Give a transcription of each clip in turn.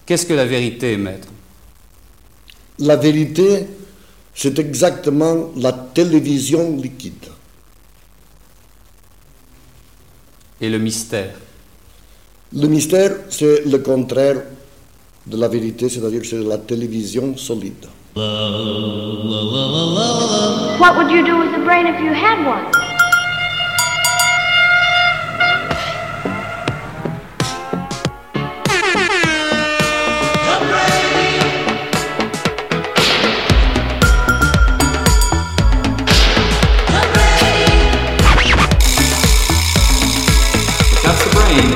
Qu'est-ce que la vérité, maître? La vérité, c'est exactement la télévision liquide. Et le mystère? Le mystère, c'est le contraire de la vérité, c'est-à-dire que c'est la télévision solide. What would you do with a brain if you had one? That's the brain.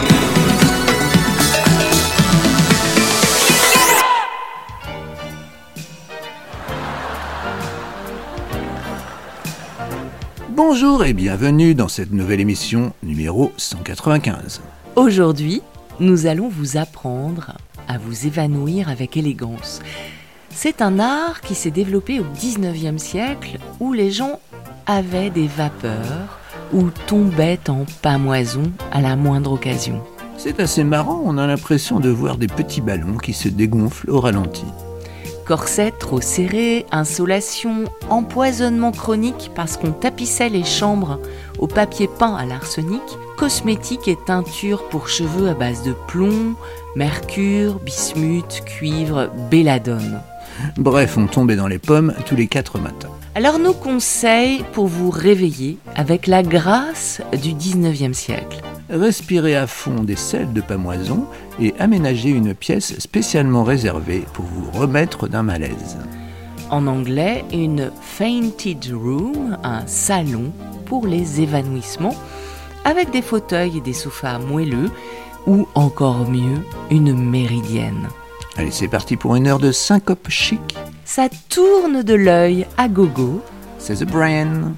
Bonjour et bienvenue dans cette nouvelle émission numéro 195. Aujourd'hui, nous allons vous apprendre à vous évanouir avec élégance. C'est un art qui s'est développé au 19e siècle où les gens avaient des vapeurs ou tombaient en pâmoison à la moindre occasion. C'est assez marrant, on a l'impression de voir des petits ballons qui se dégonflent au ralenti. Corset trop serré, insolation, empoisonnement chronique parce qu'on tapissait les chambres au papier peint à l'arsenic, cosmétiques et teintures pour cheveux à base de plomb, mercure, bismuth, cuivre, belladone. Bref, on tombait dans les pommes tous les 4 matins. Alors nos conseils pour vous réveiller avec la grâce du 19e siècle. Respirez à fond des sels de pâmoison et aménagez une pièce spécialement réservée pour vous remettre d'un malaise. En anglais, une fainted room, un salon pour les évanouissements, avec des fauteuils et des sofas moelleux, ou encore mieux, une méridienne. Allez, c'est parti pour une heure de syncope chic. Ça tourne de l'œil à gogo. C'est The Brain.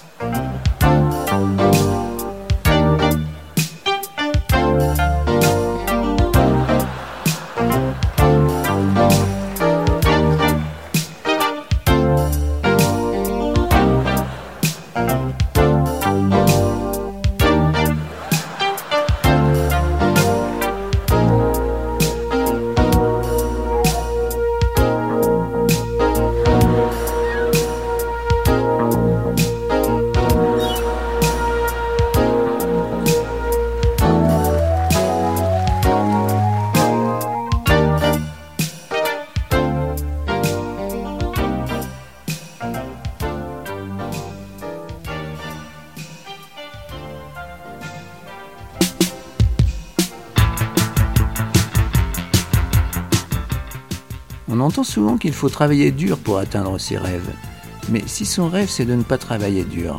On entend souvent qu'il faut travailler dur pour atteindre ses rêves. Mais si son rêve, c'est de ne pas travailler dur,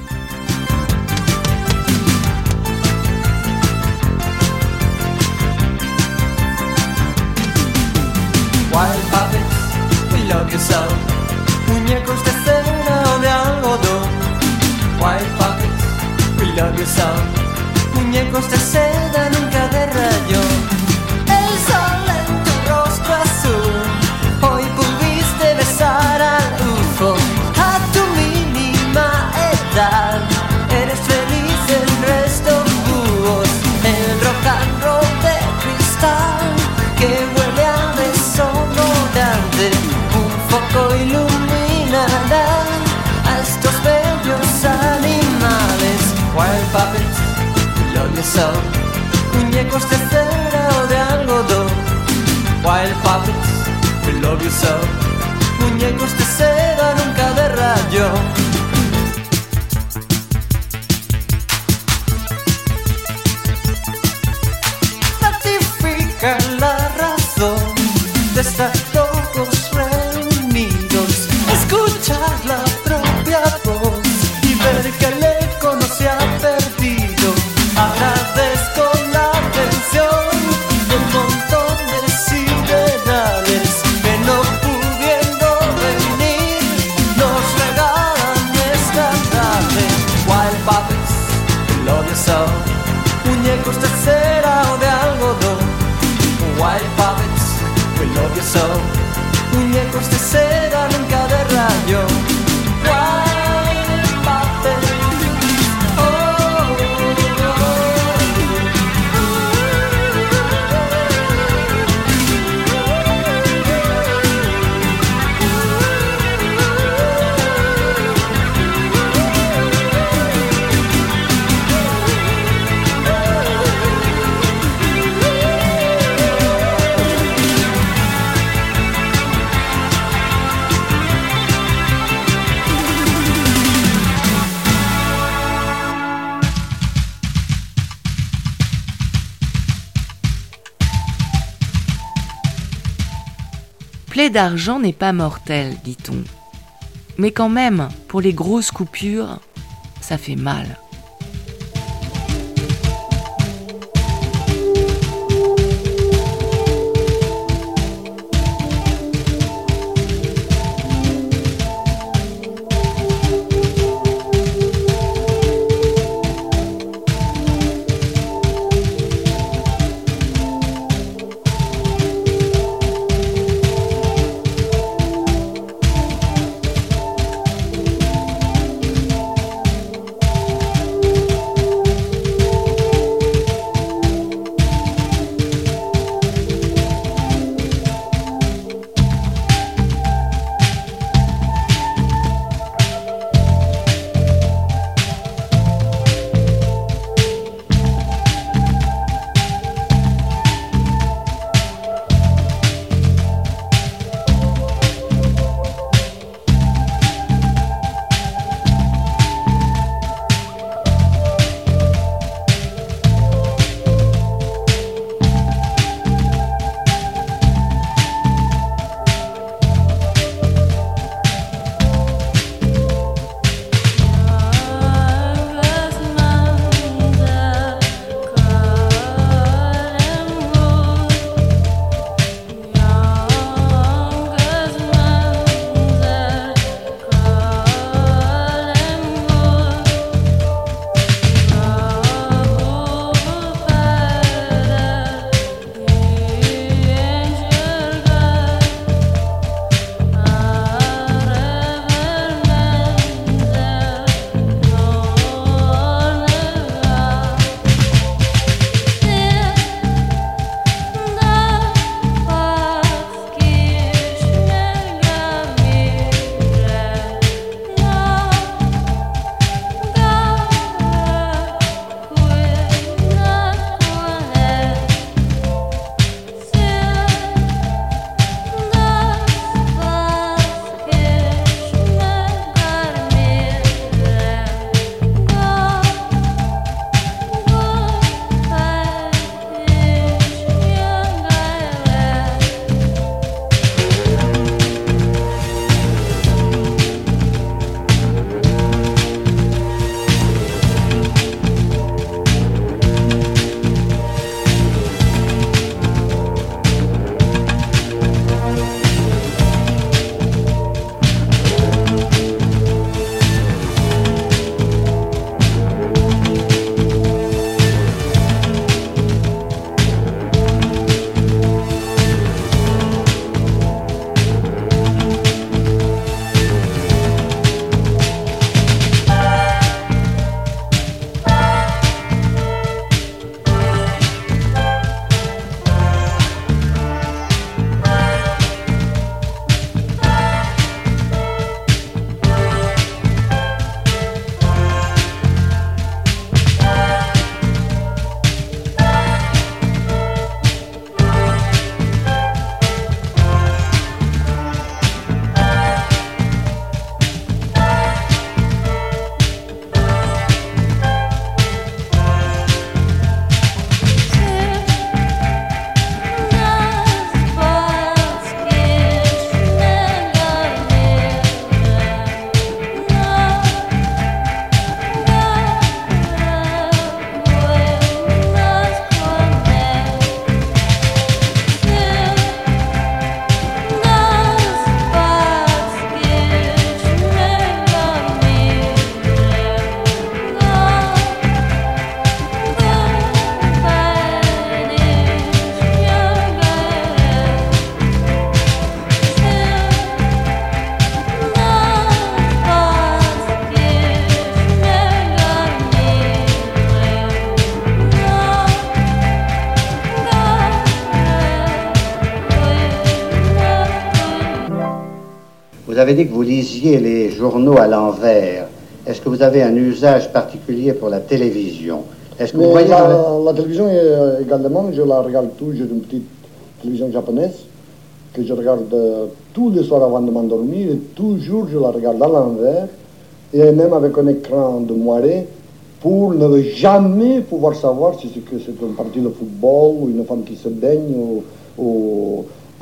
Wild puppets, we love you so. Muñecos de cera o de algodón. Wild puppets, we love you so. Muñecos de seda, nunca de rayón. El sol en tu rostro azul. Hoy pudiste besar al UFO. A tu mínima edad. Eres feliz, el resto búhos. El rock and roll de cristal que huele a desodorante. Un foco iluminará a estos bellos animales. Wild puppets, we love you so. Muñecos de cera o de algodón. Wild puppets, we love you so. Muñecos de seda, nunca de rayón. La razón de estar todos reunidos, escuchar la propia voz y ver que el eco no se ha perdido. Agradezco la atención del montón de siderales que no pudiendo venir nos regalan esta tarde. Wild puppets, we love you so. Muñecos de cera o de algodón. Wild puppets, we love you so. Muñecos de seda, nunca de rayón. Wild puppets, oh, oh, oh. Plaie d'argent n'est pas mortelle, dit-on. Mais quand même, pour les grosses coupures, ça fait mal. Vous avez dit que vous lisiez les journaux à l'envers. Est-ce que vous avez un usage particulier pour la télévision? Est-ce que vous voyez la télévision également, je la regarde toujours, une petite télévision japonaise que je regarde tous les soirs avant de m'endormir et toujours je la regarde à l'envers et même avec un écran de moiré pour ne jamais pouvoir savoir si c'est une partie de football ou une femme qui se baigne ou que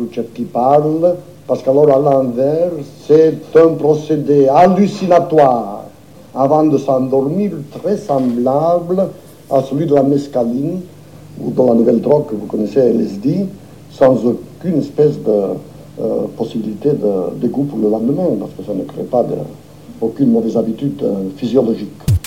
ceux qui parlent, parce qu'alors à l'envers, c'est un procédé hallucinatoire avant de s'endormir, très semblable à celui de la mescaline ou de la nouvelle drogue que vous connaissez, LSD, sans aucune espèce de possibilité de goût pour le lendemain, parce que ça ne crée pas aucune mauvaise habitude physiologique.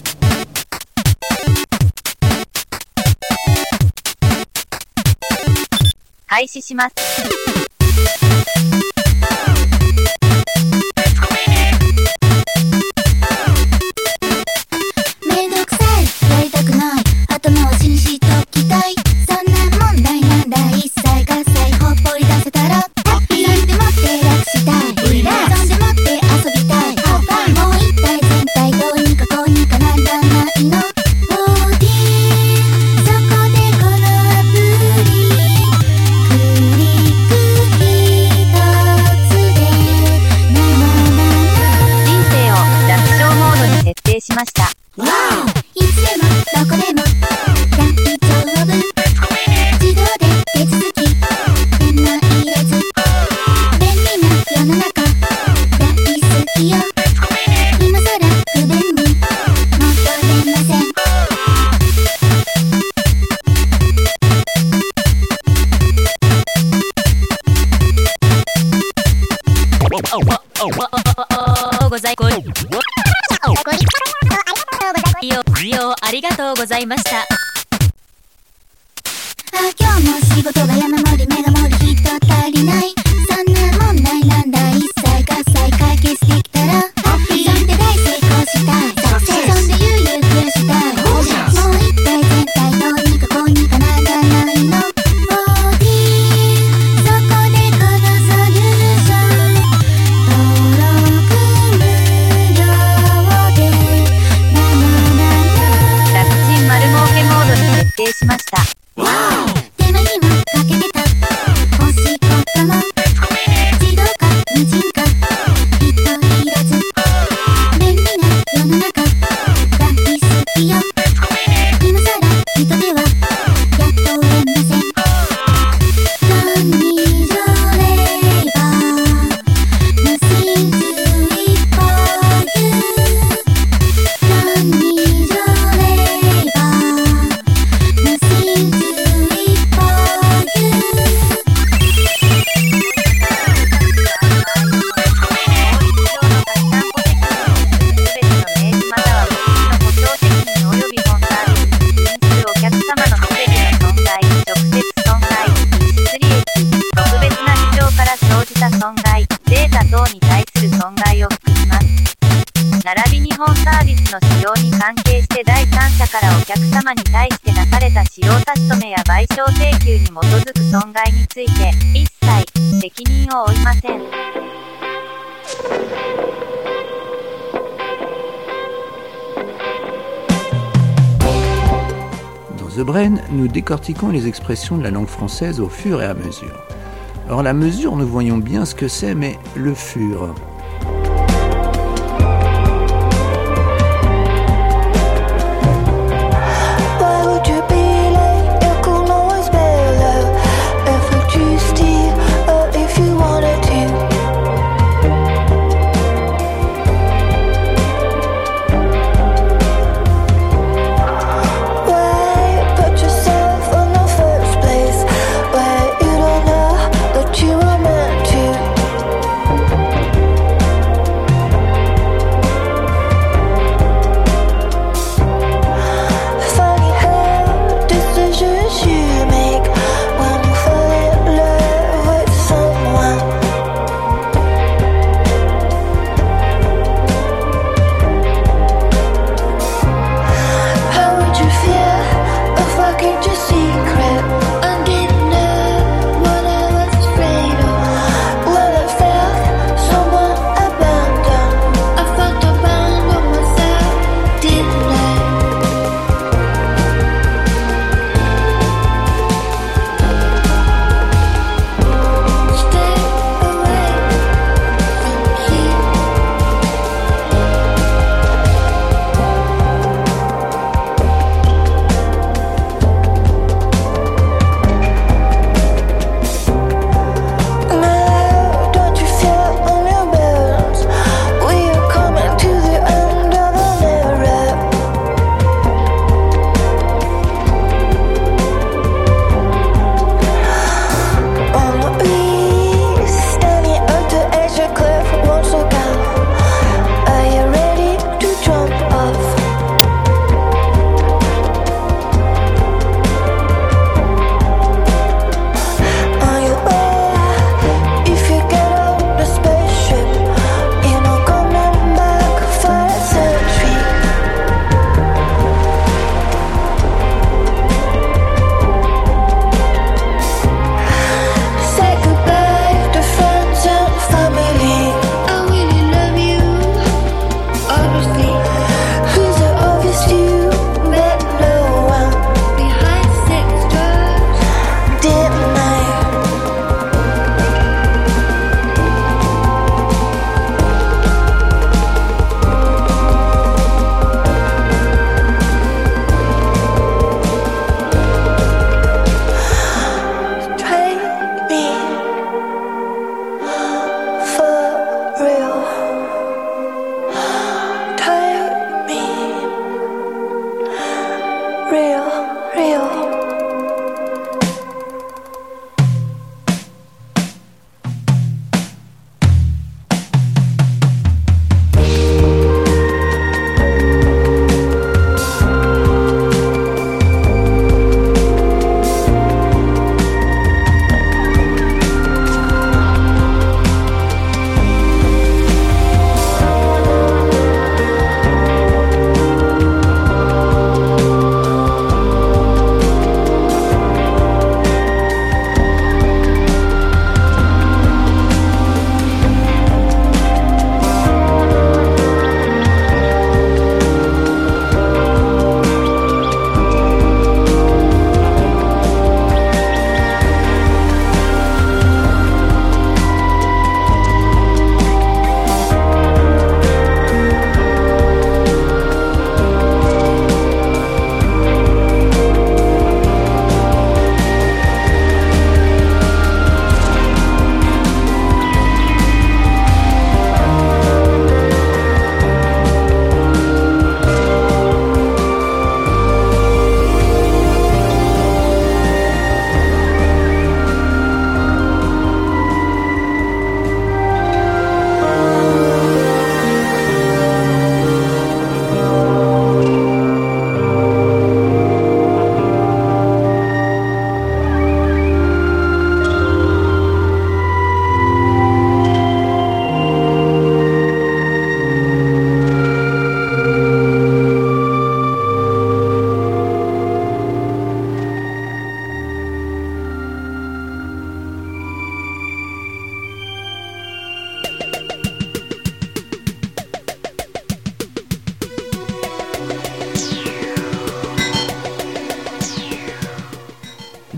The Brain, nous décortiquons les expressions de la langue française au fur et à mesure. Or, la mesure, nous voyons bien ce que c'est, mais le fur.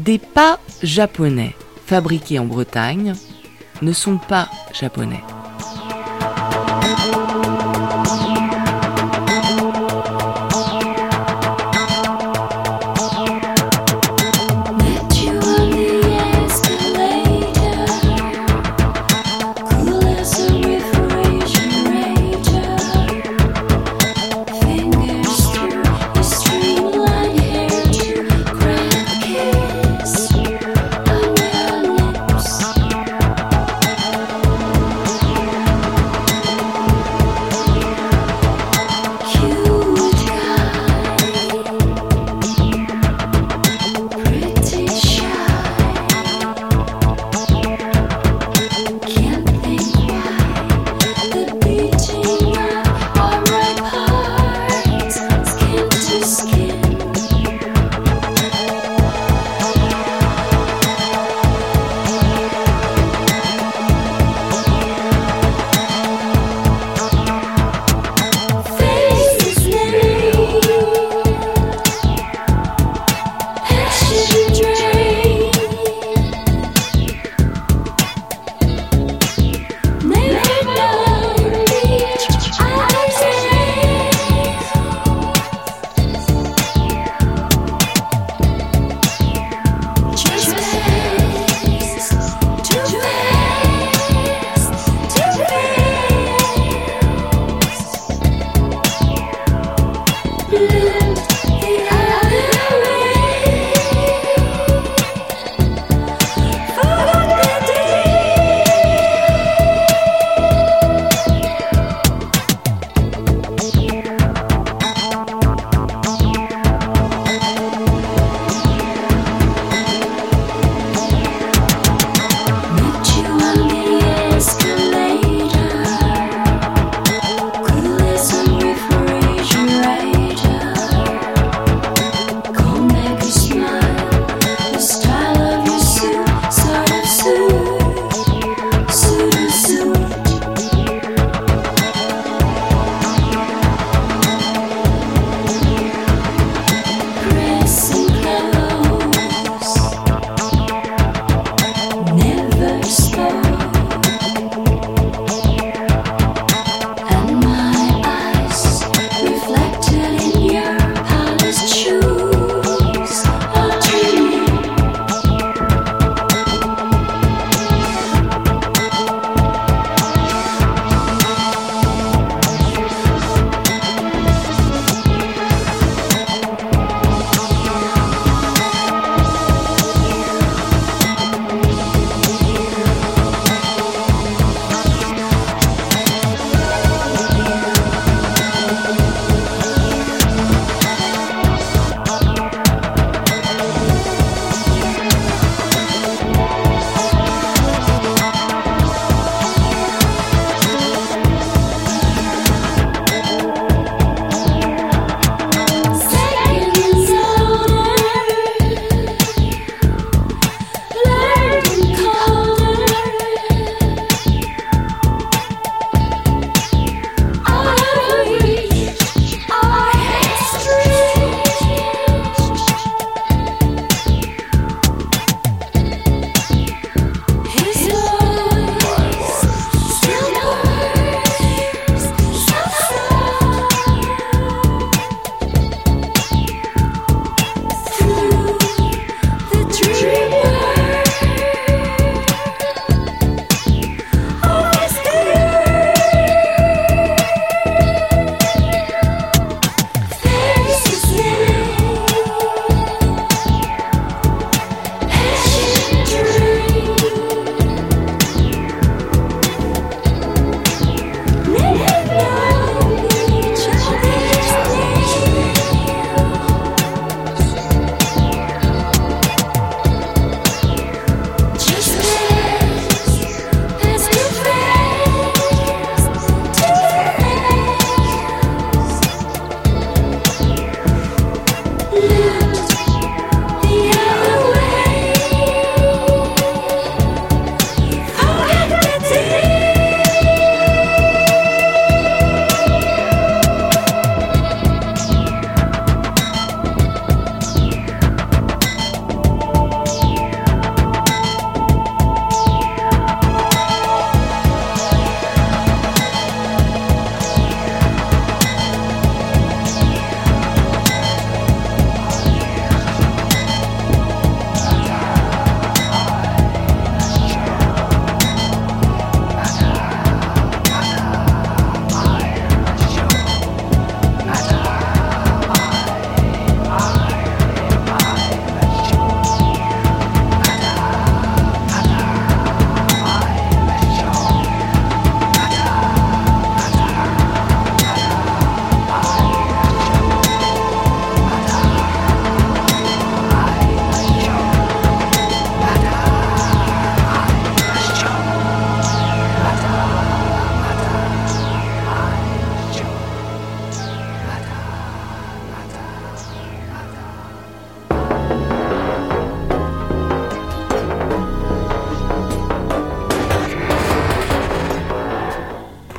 Des pas japonais fabriqués en Bretagne ne sont pas japonais.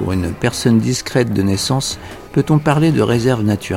pour une personne discrète de naissance, peut-on parler de réserve naturelle ?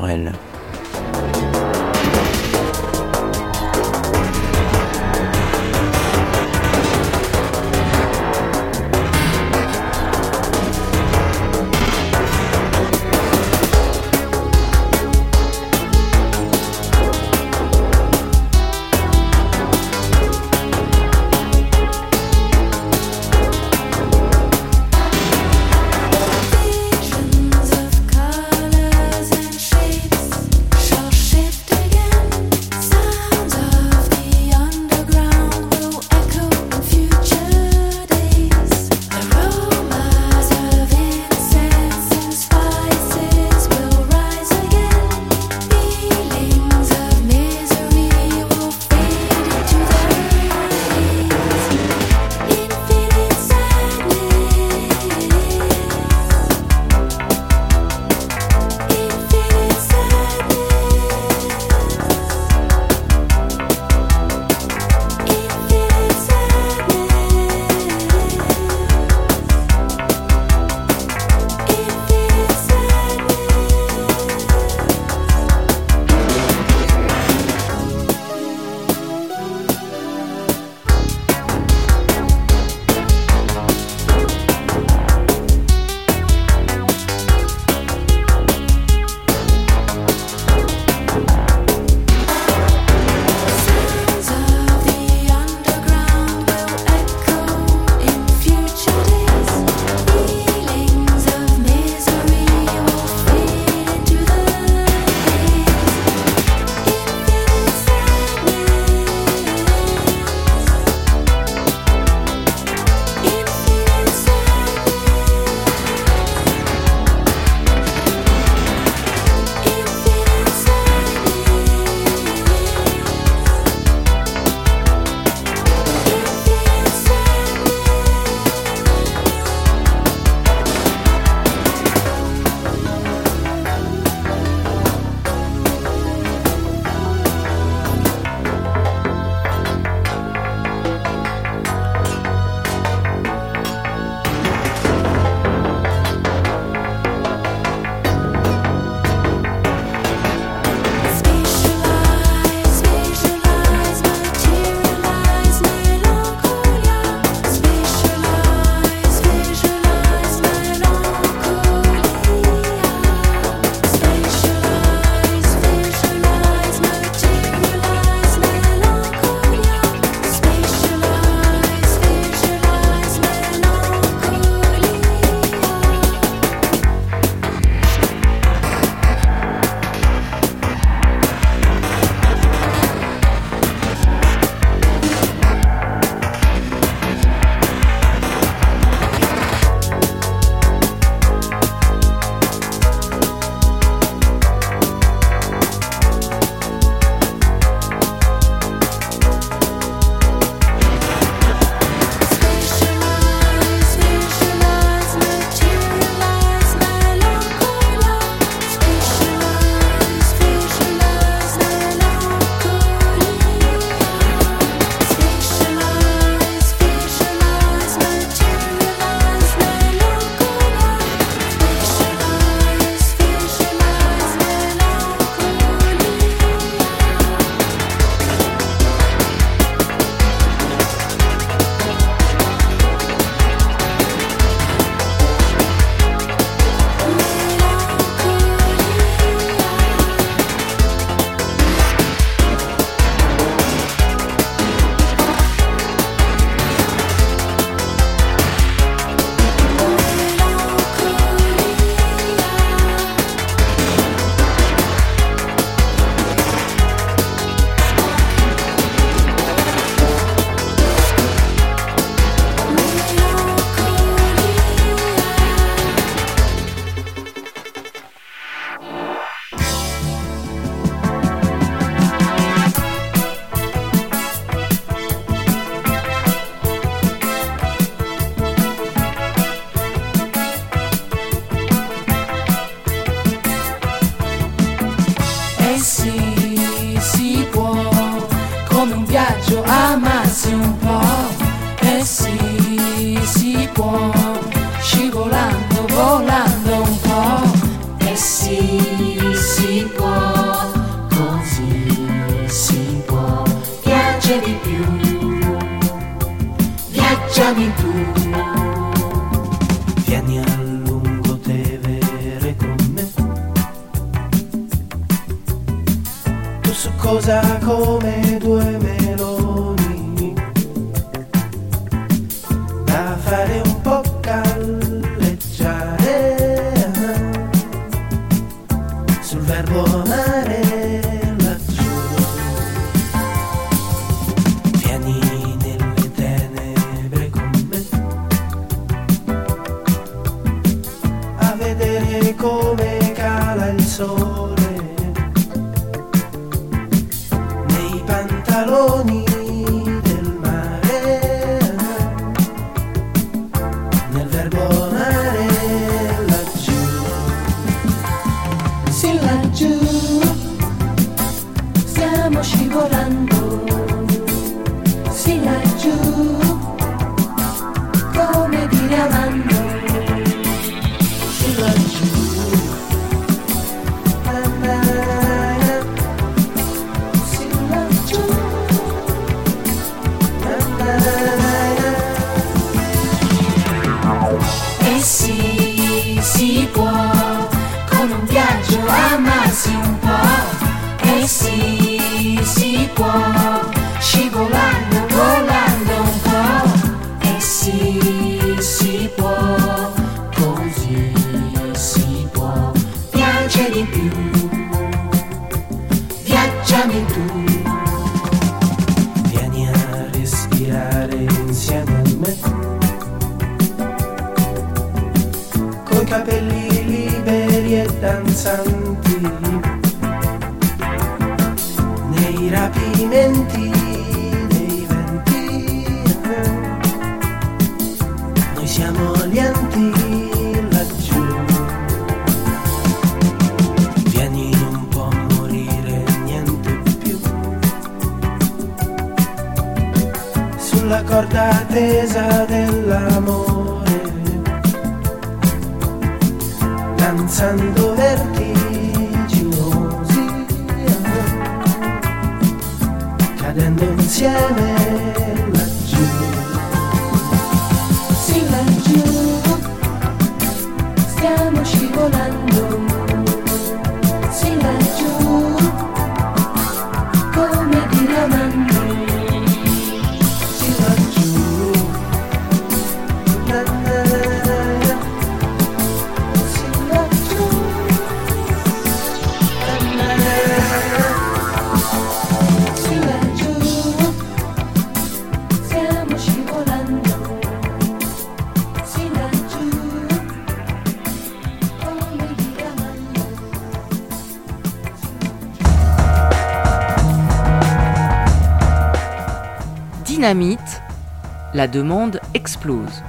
amarsi un po', e sì, si può, scivolando, volando. viaggiami tu. Vieni a Lungotevere con me. Tu su cosa come due meloni da fare un po' galleggiare sul verbo amare laggiù. Vieni nelle tenebre con me a vedere come cala il sole nei pantaloni del mare, nel verbo amare laggiù. Sì, laggiù stiamo scivolando, sì, laggiù come dire amando, sì, laggiù. Sì, laggiù. E sì, si può con un viaggio amarsi un po'. E sì, si può scivolando, volando un po'. E sì, si può, così si può piangere di più. Viaggiami tu. Vieni a respirare insieme a me, coi capelli liberi e danzanti, nei rapimenti dei venti. Noi siamo gli anti laggiù. Vieni un po' a morire, niente più, sulla corda tesa dell'amore, danzando vertiginosi, cadendo insieme laggiù. Sì, laggiù stiamo scivolando, sì, laggiù come dire amando, sì, laggiù. Na, na, na. Sì, laggiù. Na, na, na. Sì, laggiù stiamo scivolando, sì, laggiù come dire amando. Dynamite, la demande explose.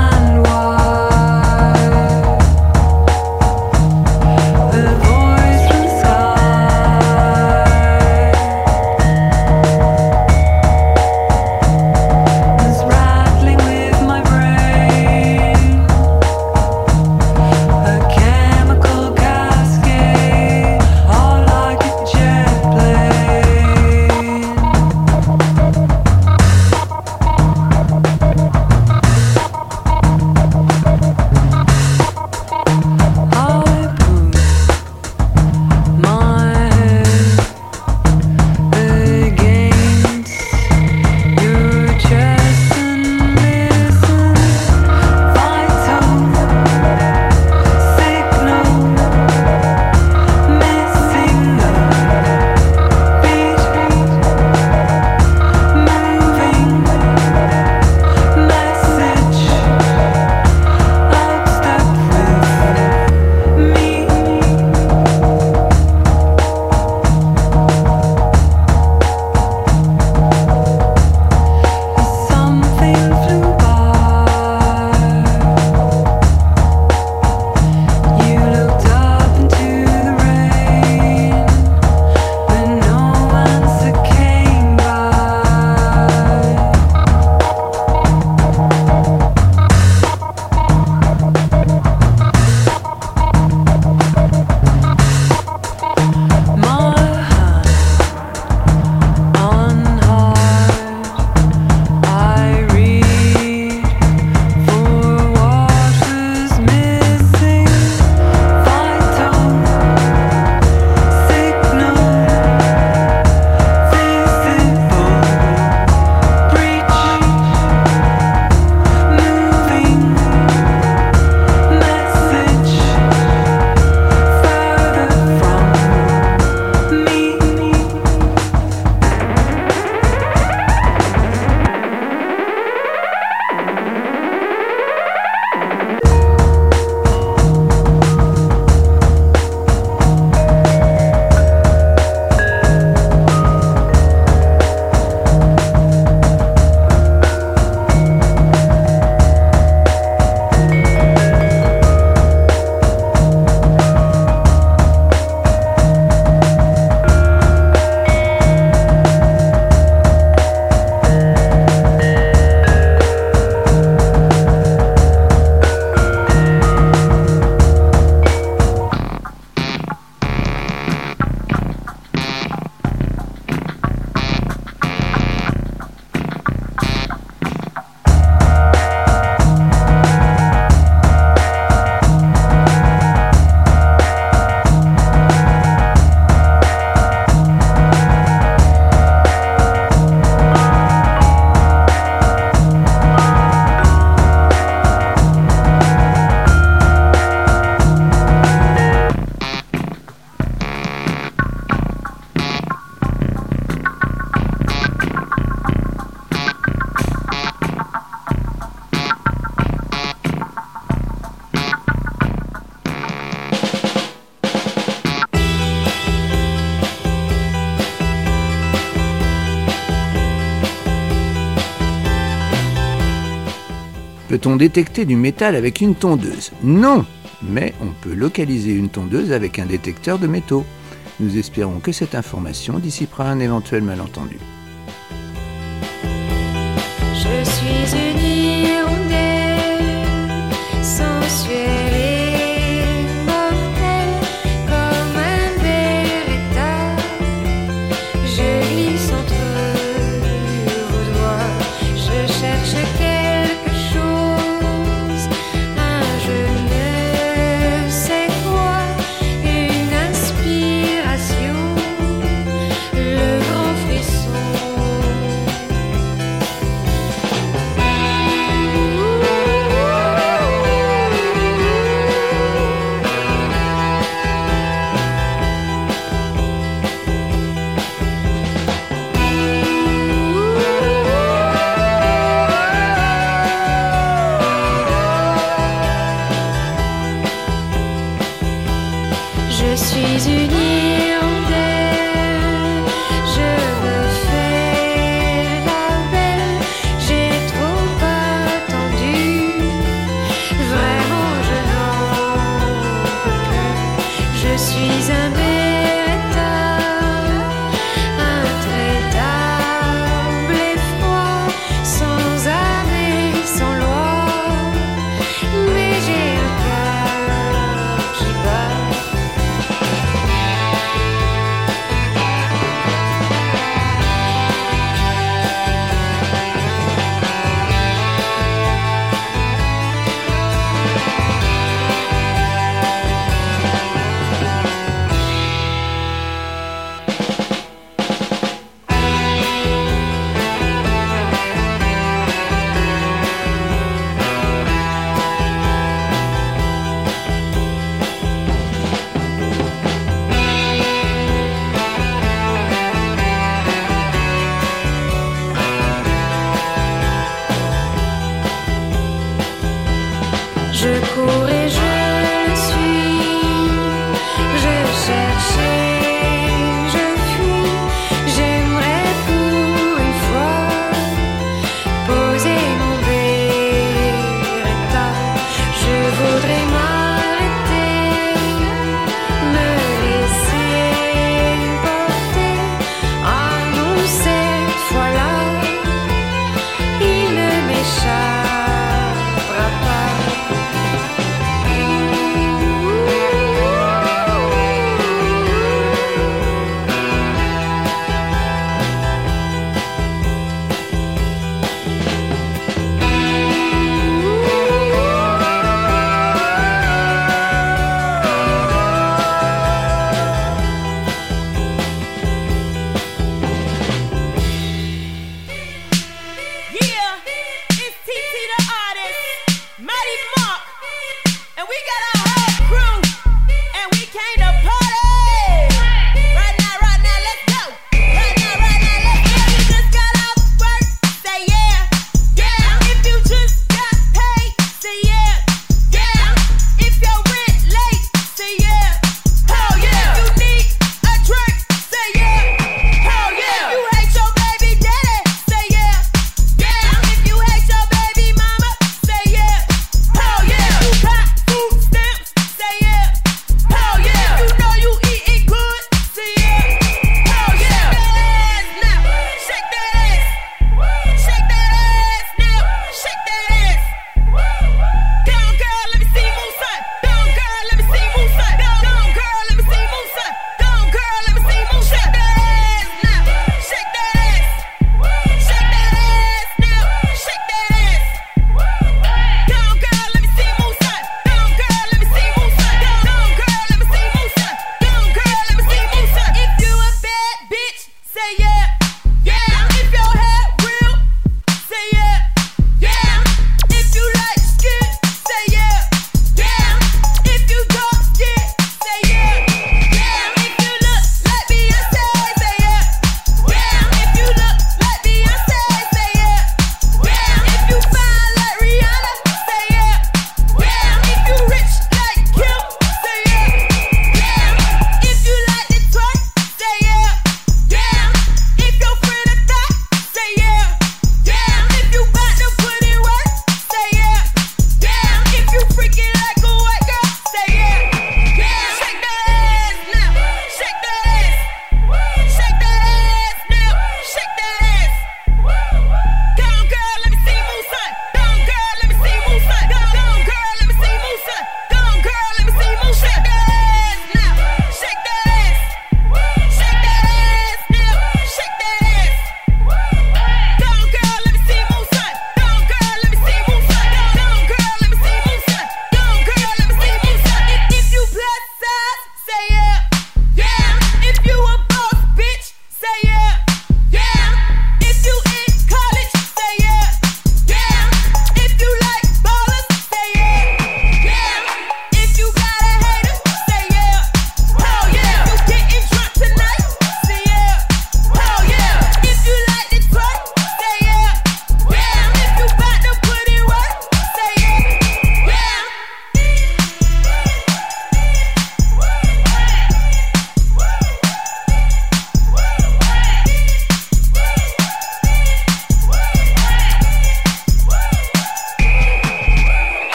The voice Peut-on détecter du métal avec une tondeuse ? Non, mais on peut localiser une tondeuse avec un détecteur de métaux. Nous espérons que cette information dissipera un éventuel malentendu. Je suis une hirondelle, sensuelle et mortelle, comme un beretta. Je glisse entre vos doigts, je cherche quelque chose, un je ne sais quoi, une inspiration, le grand frisson.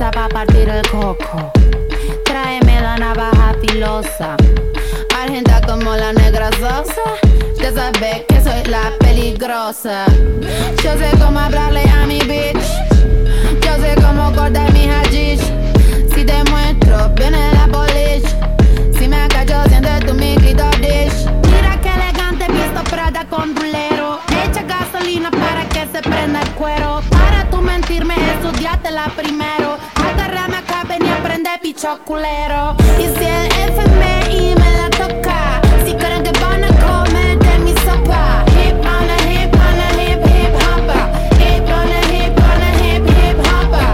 prisa pa' partir el coco. Tráeme la navaja filosa, argenta como la negra Sosa. Ya sabes que soy la peligrosa. Yo sé cómo hablarle a mi bitch, yo sé cómo cortar mi hashish. Si te muestro, viene la polish. Si me cacho, siente tu mi clitoris. Mira que elegante, visto Prada con rulero. Echa gasolina para que se prenda el cuero. Para tú mentirme, estudiátela primero. Agárrame acá, ven y aprende picho culero. Y si el FMI me la toca, si creen que van a comer de mi sopa. Hip on a hip on a hip hip hoppa. Hip on a hip on a hip hip hoppa.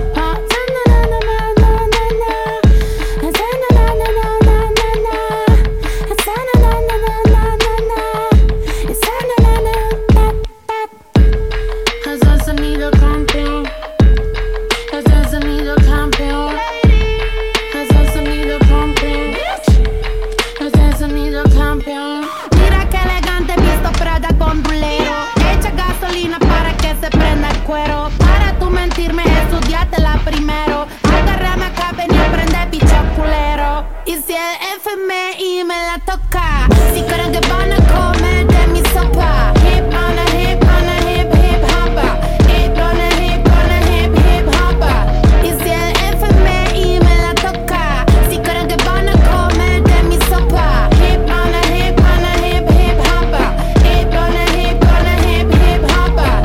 Mira que elegante, visto Prada con rulero. Echa gasolina para que se prenda el cuero. Para tú mentirme, estudiátela primero. Agárrame acá, ven y aprende picho culero. Y si el FMI me la toca, si creen que van a comer de mi sopa. Hip on a hip on a hip hip hoppa. Hip on a hip on a hip hip hoppa. Y si el FMI me la toca, si creen que van a comer de mi sopa. Hip on a hip on a hip hip hoppa. Hip on a hip on a hip hip hoppa.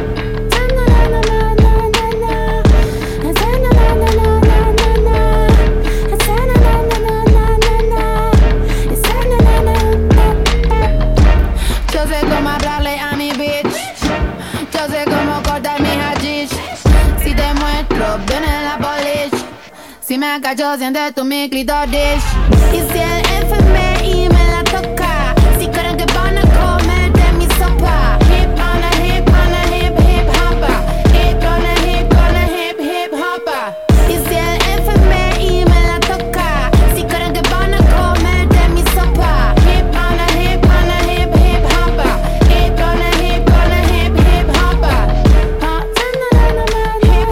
Yo sé cómo hablarle a mi bitch, yo sé cómo cortar mi hashish. Si te muestro, viene la polish. Si me cacho, siente tu mi clitoris. Y si el FMI me la toca, si creen que van a comer de mi sopa. Hip on a hip on a hip hip hoppa. Hip on a hip on a hip hip hoppa. Y si el FMI me la toca, si creen que van a comer de mi sopa. Hip on a hip on a hip hip hoppa. Hip on a hip on a hip hip hoppa. Hip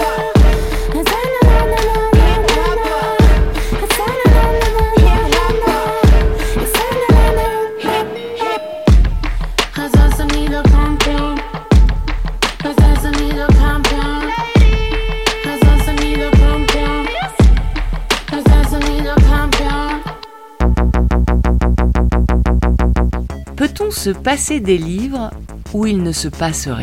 Peut-on se passer des livres où il ne se passe rien ?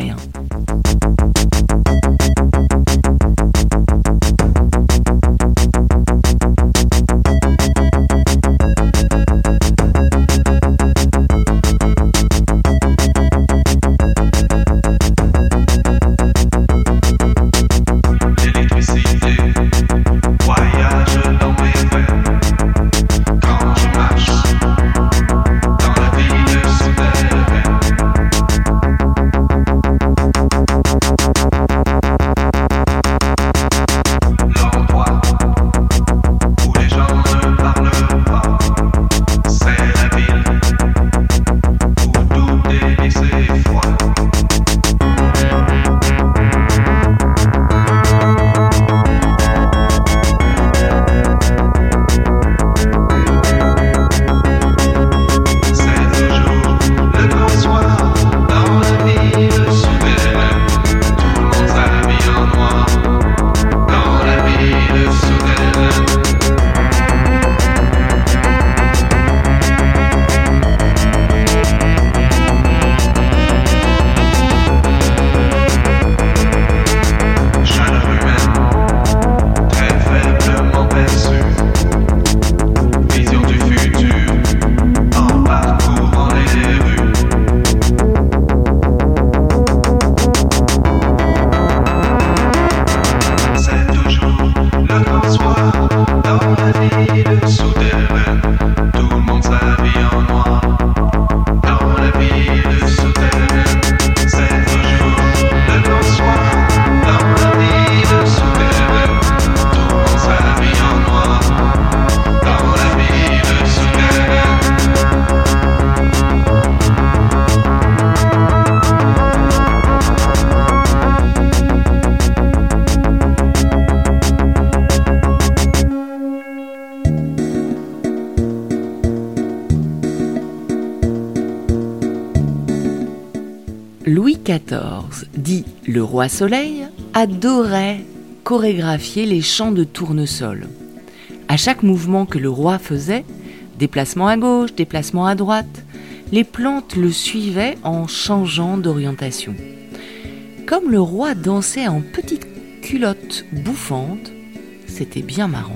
Louis XIV, dit le roi Soleil, adorait chorégraphier les chants de tournesol. À chaque mouvement que le roi faisait, déplacement à gauche, déplacement à droite, les plantes le suivaient en changeant d'orientation. Comme le roi dansait en petite culotte bouffante, c'était bien marrant.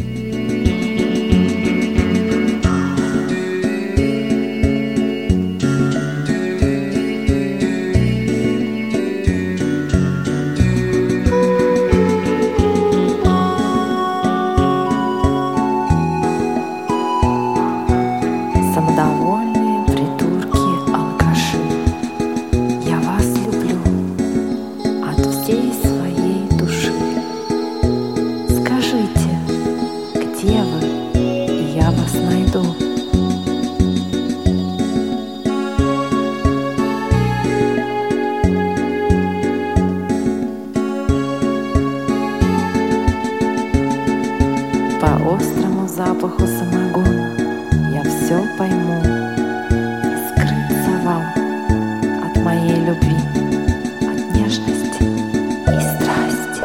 Запаху самогона я все пойму. Не скрыться вам от моей любви, от нежности и страсти.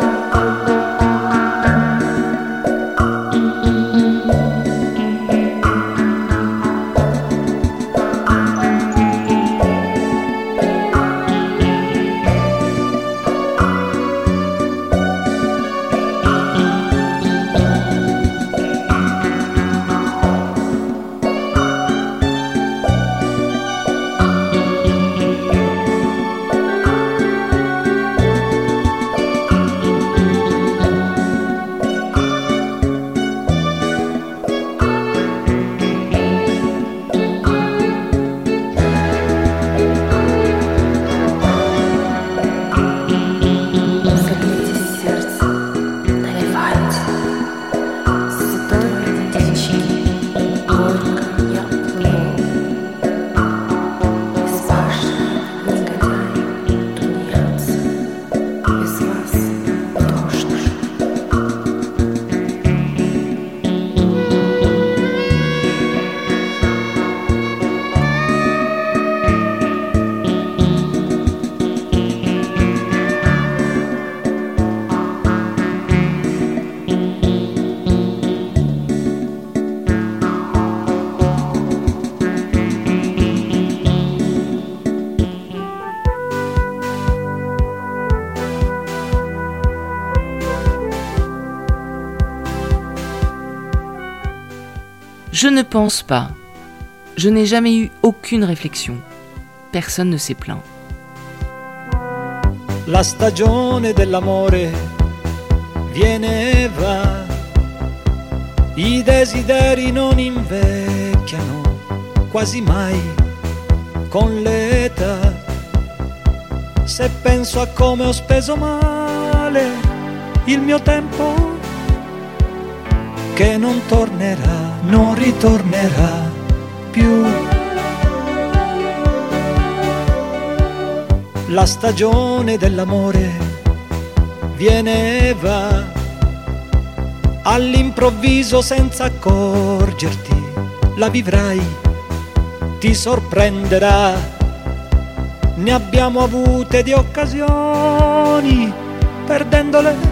Je ne pense pas. Je n'ai jamais eu aucune réflexion. Personne ne s'est plaint. La stagione dell'amore viene e va, i desideri non invecchiano quasi mai con l'età. Se penso a come ho speso male il mio tempo, che non tornerà, non ritornerà più. La stagione dell'amore viene e va, all'improvviso senza accorgerti, la vivrai, ti sorprenderà. Ne abbiamo avute di occasioni, perdendole.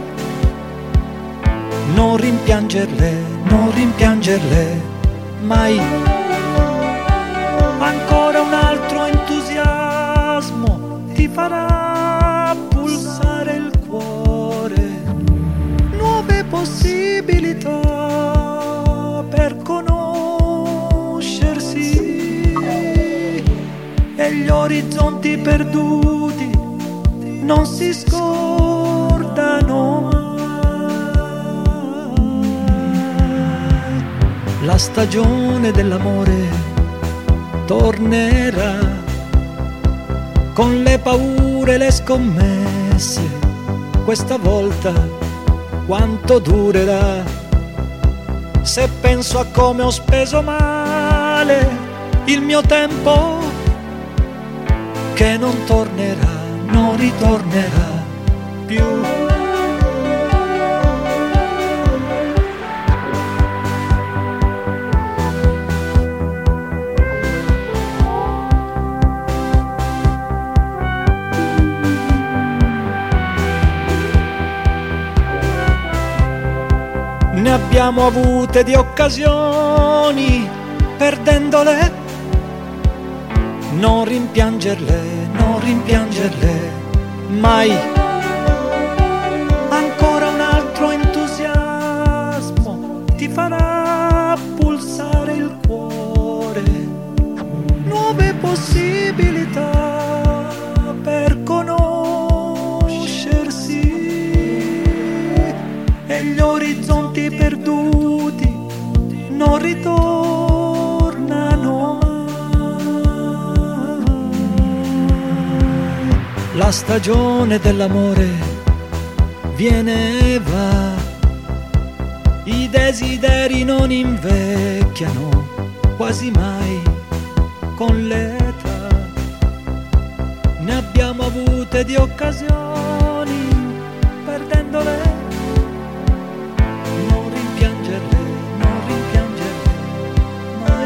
Non rimpiangerle mai. Ancora un altro entusiasmo ti farà pulsare il cuore, nuove possibilità per conoscersi, e gli orizzonti perduti non si scordano mai. La stagione dell'amore tornerà, con le paure e le scommesse. Questa volta quanto durerà? Se penso a come ho speso male il mio tempo, che non tornerà, non ritornerà più. Ne abbiamo avute di occasioni, perdendole. Non rimpiangerle, non rimpiangerle mai. Ancora un altro entusiasmo ti farà pulsare il cuore. Nuove possibilità per conoscersi e gli orizzonti perduti non ritornano mai. La stagione dell'amore viene e va, i desideri non invecchiano quasi mai con l'età. Ne abbiamo avute di occasioni, perdendole. Non rimpiangerle, non rimpiangerle mai.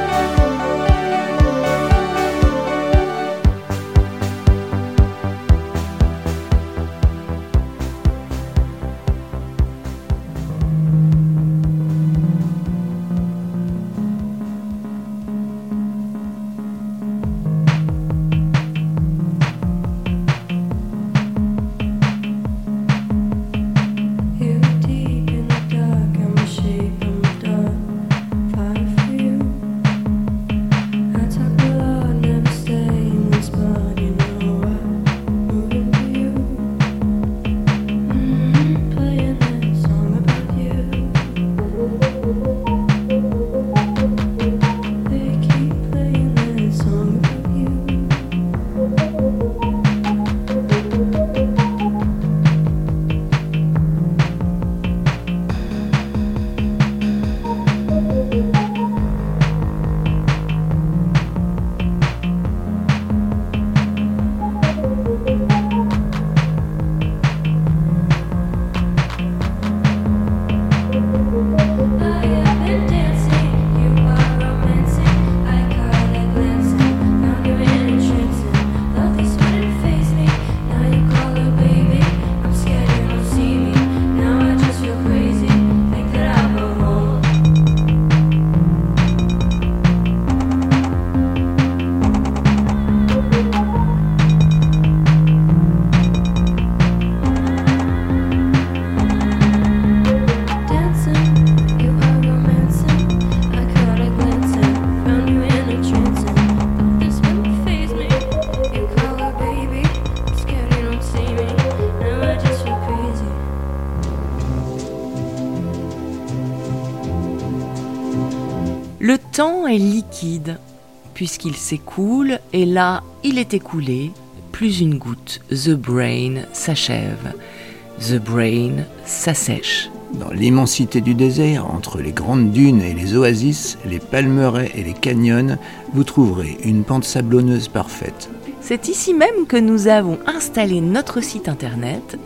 Le temps est liquide, puisqu'il s'écoule, et là, il est écoulé, plus une goutte. The Brain s'achève. The Brain s'assèche. Dans l'immensité du désert, entre les grandes dunes et les oasis, les palmeraies et les canyons, vous trouverez une pente sablonneuse parfaite. C'est ici même que nous avons installé notre site internet,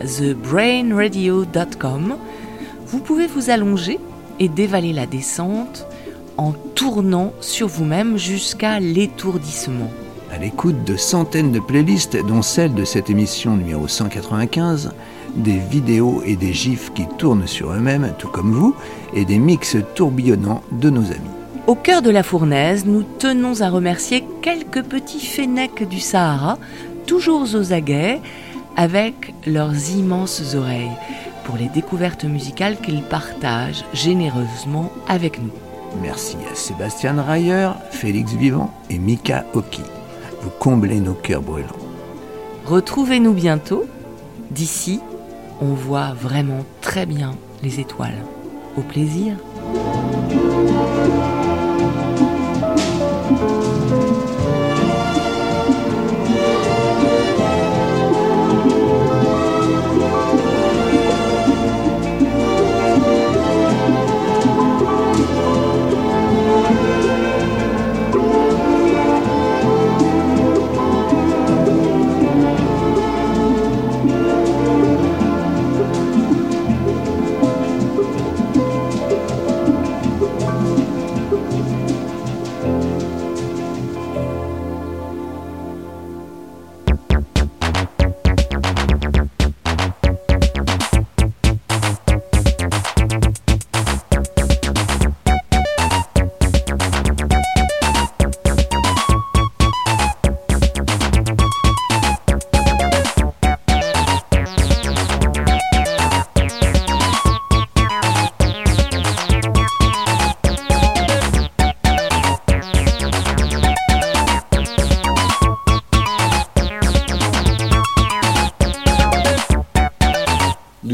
thebrainradio.com. Vous pouvez vous allonger et dévaler la descente en tournant sur vous-même jusqu'à l'étourdissement. À l'écoute de centaines de playlists, dont celle de cette émission numéro 195, des vidéos et des gifs qui tournent sur eux-mêmes, tout comme vous, et des mix tourbillonnants de nos amis. Au cœur de la fournaise, nous tenons à remercier quelques petits fennecs du Sahara, toujours aux aguets, avec leurs immenses oreilles, pour les découvertes musicales qu'ils partagent généreusement avec nous. Merci à Sébastien Rayer, Félix Vivant et Mika Oki. Vous comblez nos cœurs brûlants. Retrouvez-nous bientôt. D'ici, on voit vraiment très bien les étoiles. Au plaisir.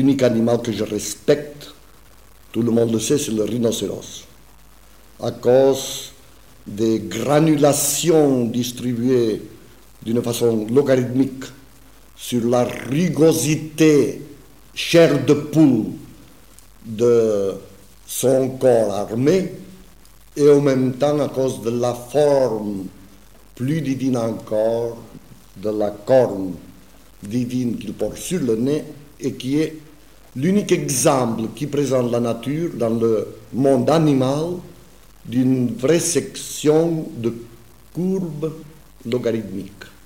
l'unique animal que je respecte, tout le monde le sait, c'est le rhinocéros. À cause des granulations distribuées d'une façon logarithmique sur la rugosité chair de poule de son corps armé, et en même temps à cause de la forme plus divine encore de la corne divine qu'il porte sur le nez, et qui est l'unique exemple qui présente la nature dans le monde animal d'une vraie section de courbes logarithmiques.